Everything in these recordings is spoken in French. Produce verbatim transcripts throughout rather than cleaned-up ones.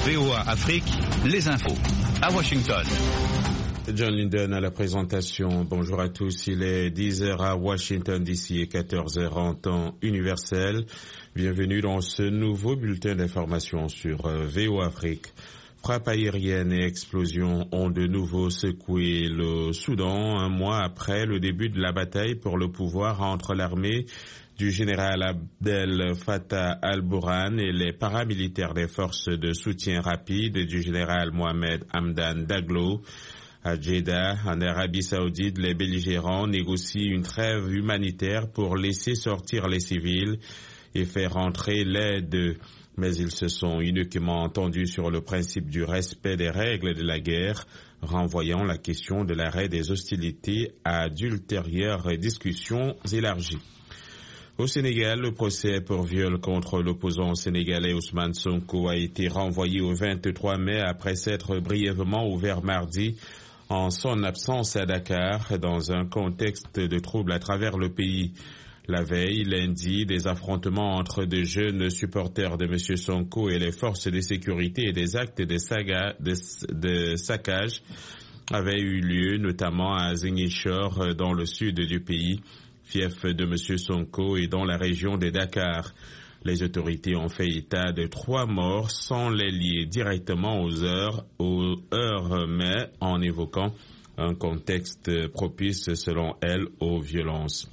V O A Afrique, les infos. À Washington. John Linden à la présentation. Bonjour à tous. Il est dix heures à Washington D C et quatorze heures en temps universel. Bienvenue dans ce nouveau bulletin d'information sur V O A Afrique. Frappes aériennes et explosions ont de nouveau secoué le Soudan un mois après le début de la bataille pour le pouvoir entre l'armée du général Abdel Fattah al-Burhan et les paramilitaires des forces de soutien rapide du général Mohamed Hamdan Daglo. À Jeddah, en Arabie Saoudite, les belligérants négocient une trêve humanitaire pour laisser sortir les civils et faire entrer l'aide. Mais ils se sont uniquement entendus sur le principe du respect des règles de la guerre, renvoyant la question de l'arrêt des hostilités à d'ultérieures discussions élargies. Au Sénégal, le procès pour viol contre l'opposant sénégalais Ousmane Sonko a été renvoyé au vingt-trois mai après s'être brièvement ouvert mardi en son absence à Dakar dans un contexte de troubles à travers le pays. La veille, lundi, des affrontements entre de jeunes supporters de M. Sonko et les forces de sécurité et des actes de, saga, de, de saccage avaient eu lieu, notamment à Ziguinchor, dans le sud du pays, fief de M. Sonko et dans la région de Dakar. Les autorités ont fait état de trois morts sans les lier directement aux heures, aux heures, mais en évoquant un contexte propice, selon elle, aux violences.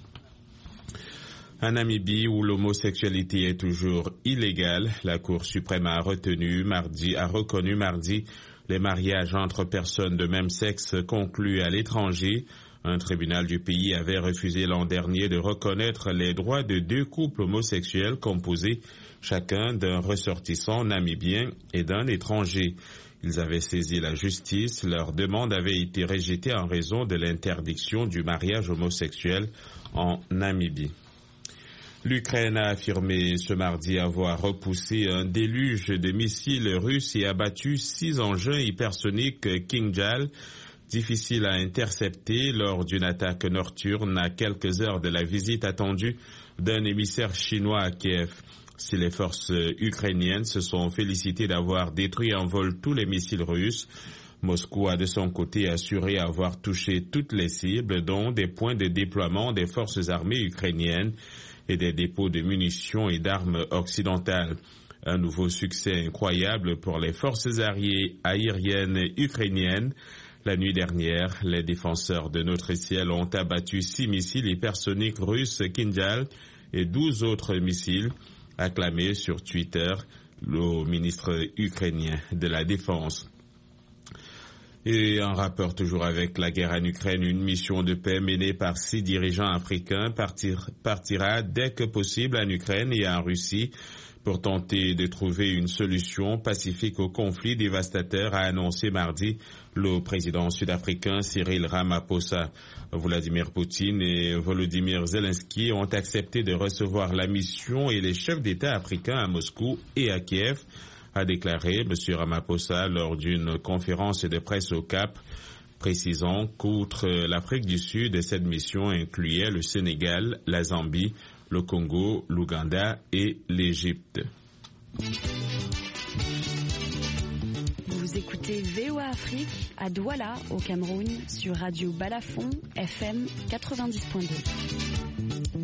En Namibie, où l'homosexualité est toujours illégale, la Cour suprême a retenu mardi, a reconnu mardi les mariages entre personnes de même sexe conclus à l'étranger. Un tribunal du pays avait refusé l'an dernier de reconnaître les droits de deux couples homosexuels composés chacun d'un ressortissant namibien et d'un étranger. Ils avaient saisi la justice, leur demande avait été rejetée en raison de l'interdiction du mariage homosexuel en Namibie. L'Ukraine a affirmé ce mardi avoir repoussé un déluge de missiles russes et abattu six engins hypersoniques Kinjal, difficiles à intercepter lors d'une attaque nocturne à quelques heures de la visite attendue d'un émissaire chinois à Kiev. Si les forces ukrainiennes se sont félicitées d'avoir détruit en vol tous les missiles russes, Moscou a de son côté assuré avoir touché toutes les cibles, dont des points de déploiement des forces armées ukrainiennes et des dépôts de munitions et d'armes occidentales. Un nouveau succès incroyable pour les forces aériennes ukrainiennes. La nuit dernière, les défenseurs de notre ciel ont abattu six missiles hypersoniques russes Kinjal et douze autres missiles, acclamé sur Twitter le ministre ukrainien de la Défense. Et en rapport toujours avec la guerre en Ukraine, une mission de paix menée par six dirigeants africains partir, partira dès que possible en Ukraine et en Russie pour tenter de trouver une solution pacifique au conflit dévastateur, a annoncé mardi le président sud-africain Cyril Ramaphosa. Vladimir Poutine et Volodymyr Zelensky ont accepté de recevoir la mission et les chefs d'État africains à Moscou et à Kiev, a déclaré M. Ramaphosa lors d'une conférence de presse au Cap, précisant qu'outre l'Afrique du Sud, cette mission incluait le Sénégal, la Zambie, le Congo, l'Ouganda et l'Égypte. Vous écoutez V O A Afrique à Douala, au Cameroun, sur Radio Balafon, F M quatre-vingt-dix point deux.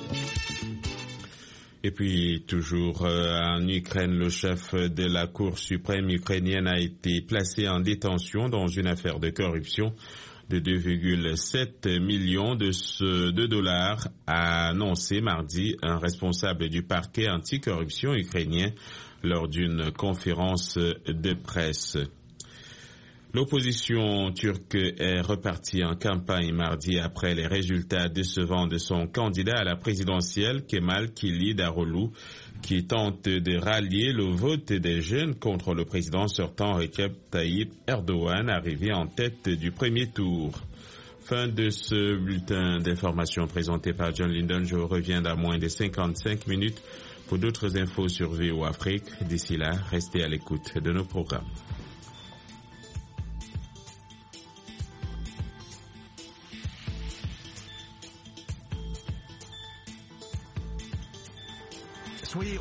Et puis, toujours euh, en Ukraine, le chef de la Cour suprême ukrainienne a été placé en détention dans une affaire de corruption de deux virgule sept millions de, ce, de dollars, a annoncé mardi un responsable du parquet anticorruption ukrainien lors d'une conférence de presse. L'opposition turque est repartie en campagne mardi après les résultats décevants de son candidat à la présidentielle, Kemal Kılıçdaroğlu, qui tente de rallier le vote des jeunes contre le président sortant Recep Tayyip Erdogan, arrivé en tête du premier tour. Fin de ce bulletin d'information présenté par John Linden. Je reviens dans moins de cinquante-cinq minutes pour d'autres infos sur V O A Afrique. D'ici là, restez à l'écoute de nos programmes.